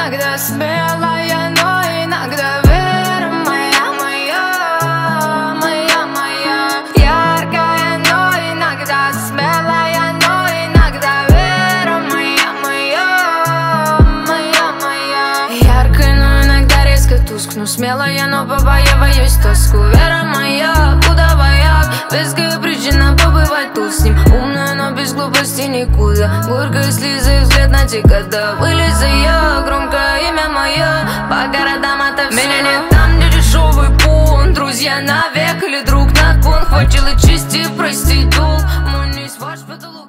иногда смелая, но иногда вера моя, моя, моя, моя. Яркая, но иногда смелая, но иногда вера моя, моя, моя, моя. Яркая, но иногда резко тускну, смелая, но побаиваюсь тоску. Вера моя, удавая, веская причина побывать тут с ним. Умная, но без глупости никуда. Горькая слезы, взгляд на те года. Вылезу я, громкое имя мое по городам ото всего. Меня нет там, где дешевый пун. Друзья навек или друг на кон. Хватило чести, прости долг. Мой не ваш потолок.